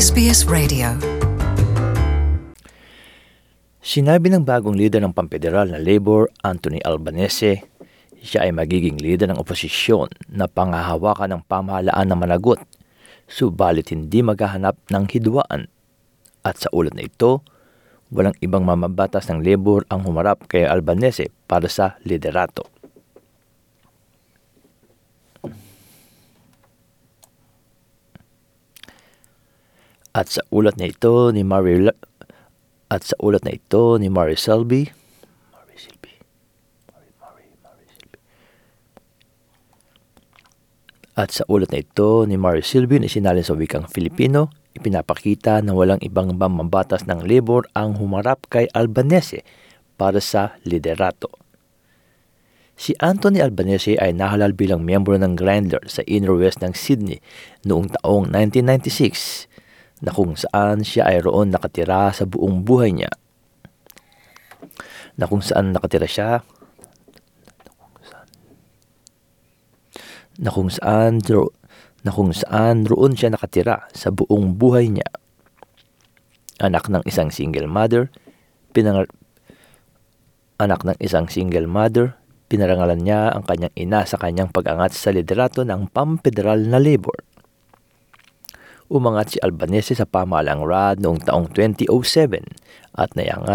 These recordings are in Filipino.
SBS Radio. Sinabi ng bagong leader ng pamfederal na Labor, Anthony Albanese, siya ay magiging leader ng oposisyon na panghahawakan ng pamahalaan ng managot, subalit hindi maghahanap ng hidwaan. At sa ulat na ito, walang ibang mamabatas ng Labor ang humarap kay Albanese para sa liderato. At sa ulat na ito ni Mary Selby, na isinalin sa wikang Filipino, ipinapakita na walang ibang mamabatas ng Labor ang humarap kay Albanese para sa liderato. Si Anthony Albanese ay nahalal bilang miyembro ng Grindr sa Inner West ng Sydney noong taong 1996, na kung saan siya ay roon nakatira sa buong buhay niya. Na kung saan roon siya nakatira sa buong buhay niya. Anak ng isang single mother, pinarangalan niya ang kanyang ina sa kanyang pag-angat sa liderato ng pamfederal na Labor. Umangat si Albanese sa pamahalaang RAD noong taong 2007 at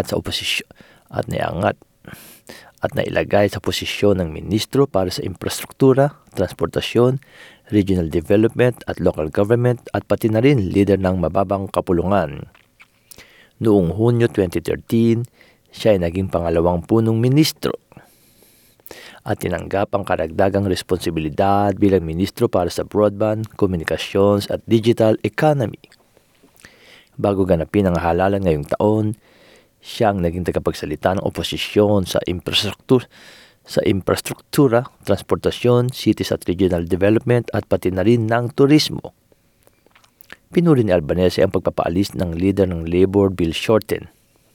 nailagay sa posisyon ng ministro para sa infrastruktura, transportasyon, regional development at local government at pati na rin leader ng mababang kapulungan. Noong Hunyo 2013, siya ay naging pangalawang punong ministro at tinanggap ang karagdagang responsibilidad bilang ministro para sa broadband, communications at digital economy. Bago ganapin ang halalan ngayong taon, siya ang naging tagapagsalita ng oposisyon sa infrastruktura, transportasyon, cities at regional development at pati na rin ng turismo. Pinuri ni Albanese ang pagpapaalis ng leader ng Labor, Bill Shorten.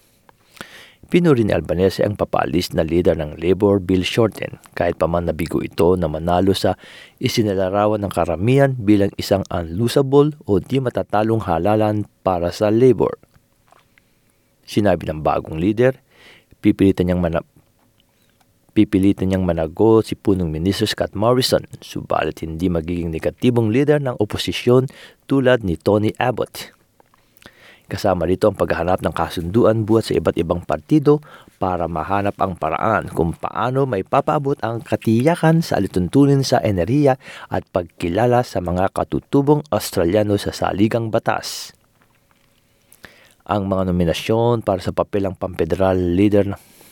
Kahit pa man nabigo ito na manalo sa isinalarawan ng karamihan bilang isang unlosable o di matatalong halalan para sa Labor. Sinabi ng bagong leader, pipilitan niyang managot si punong ministro Scott Morrison, subalit hindi magiging negatibong leader ng oposisyon tulad ni Tony Abbott. Kasama rito ang paghahanap ng kasunduan buhat sa iba't ibang partido para mahanap ang paraan kung paano may papaabot ang katiyakan sa alituntunin sa enerhiya at pagkilala sa mga katutubong Australiano sa saligang batas. Ang mga nominasyon para sa papel ng pamfederal leader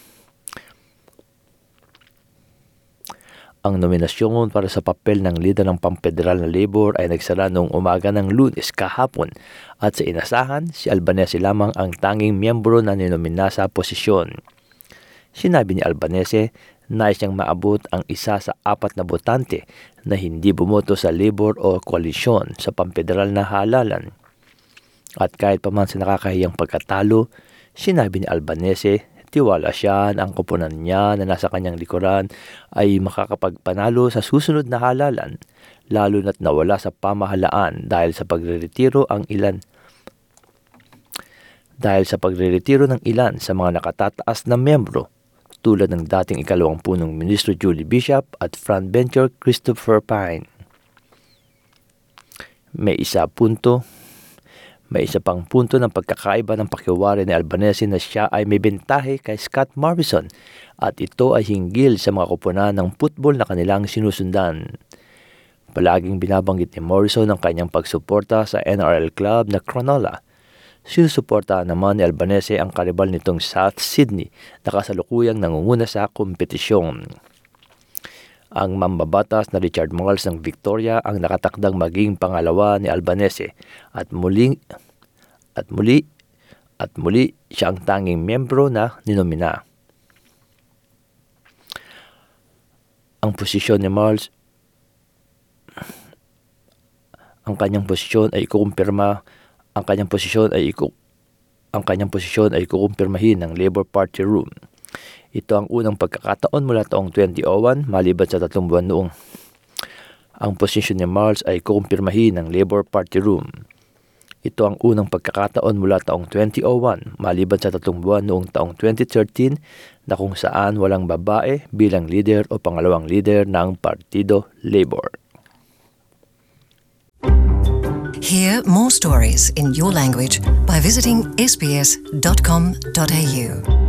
ng pamfederal na Labor ay nagsara noong umaga ng Lunes kahapon at sa inasahan, si Albanese lamang ang tanging miyembro na ninomina sa posisyon. Sinabi ni Albanese, nais niyang maabot ang isa sa 4 na botante na hindi bumoto sa Labor o koalisyon sa pamfederal na halalan. At kahit pa man sa nakakahiyang pagkatalo, sinabi ni Albanese, tiwala siya na ang koponan niya na nasa kanyang likuran ay makakapagpanalo sa susunod na halalan, lalo na't nawala sa pamahalaan dahil sa pagreretiro ng ilan sa mga nakatataas na miyembro tulad ng dating ikalawang punong ministro Julie Bishop at frontbencher Christopher Pyne. May isa pang punto ng pagkakaiba ng pakiwari ni Albanese na siya ay may bentahe kay Scott Morrison at ito ay hinggil sa mga koponan ng football na kanilang sinusundan. Palaging binabanggit ni Morrison ang kanyang pagsuporta sa NRL club na Cronulla. Sinusuporta naman ni Albanese ang karibal nitong South Sydney na kasalukuyang nangunguna sa kompetisyon. Ang mambabatas na Richard Marles ng Victoria ang nakatakdang maging pangalawa ni Albanese at muli siya ang tanging miyembro na ninomina. Ang posisyon ni Marles, ang kanyang posisyon ay kukumpirmahin ng Labor Party Room. Ito ang unang pagkakataon mula taong 2001 maliban sa 3 buwan noong ang posisyon ni Marles ay kukumpirmahin ng Labor Party Room. Ito ang unang pagkakataon mula taong 2001 maliban sa 3 buwan noong taong 2013 na kung saan walang babae bilang leader o pangalawang leader ng Partido Labor. Hear more stories in your language by visiting sbs.com.au.